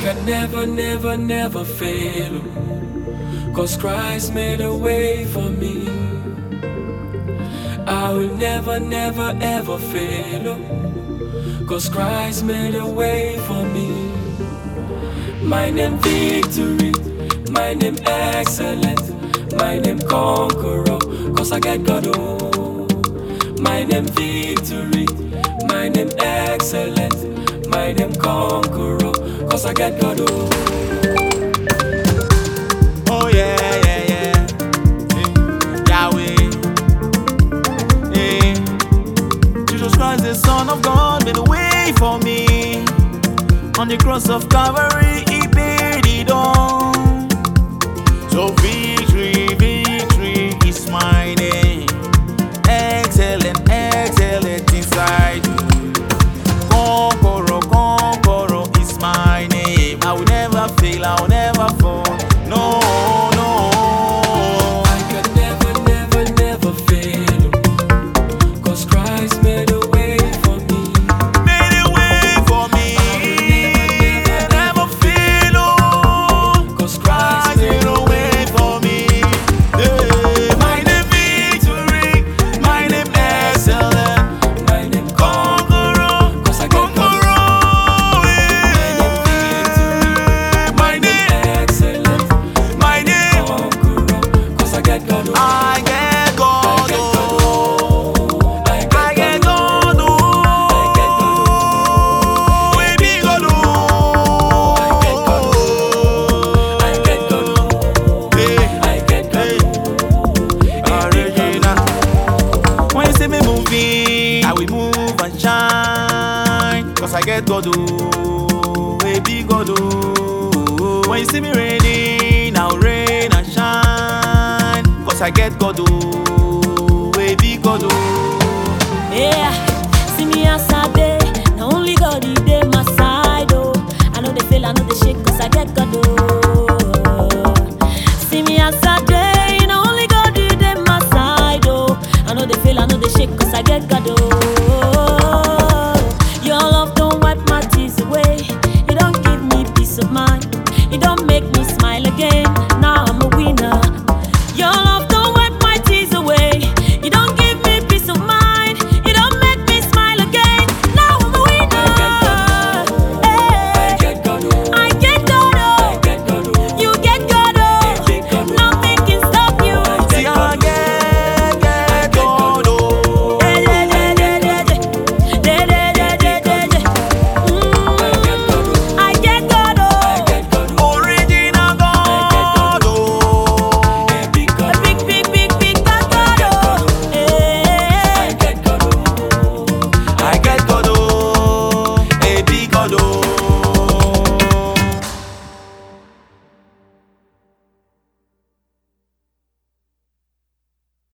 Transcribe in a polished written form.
can never, never, never fail, oh, 'cause Christ made a way for me. I will never, never, ever fail, oh, 'cause Christ made a way for me. My name victory, my name excellent, my name conqueror, 'cause I get God, oh. My name victory, my name excellent, my name conqueror, 'cause I get God, oh. Oh yeah, yeah, yeah. Yahweh. Hey. Jesus Christ, the Son of God, made a way for me. On the cross of Calvary, He paid it all. So victory, victory is my name. Excellent, excellent inside. Conqueror, conqueror is my name. I will never fail, I will never fall. No, no. I can never, never, never fail, 'cause Christ made a way for me. Made a way for me. Never fail, oh. 'Cause Christ Made a way for me. Yeah. My name victory, my name excellent, my name conqueror, 'cause I get God, my name excellent, my name. conqueror, 'cause I get God, oh. I get God, I oh. get I get God, oh. I get God, We be God, oh. I get God, I get God, Hey, I get God, hey, original. When you see me moving, I will move and shine, 'cause I get God, oh. We be God, oh. When you see me raining, I'll rain and shine, 'cause I get God, oh. We be God, oh. Yeah, see me as I dey. Now only God He dey my side, oh. I know they fail, I know they shake, 'cause I get God, oh. See me as I dey. Now only God He dey my side, oh. I know they fail, I know they shake, 'cause I get God, oh. Your love don't wipe my tears away. You don't give me peace of mind. You don't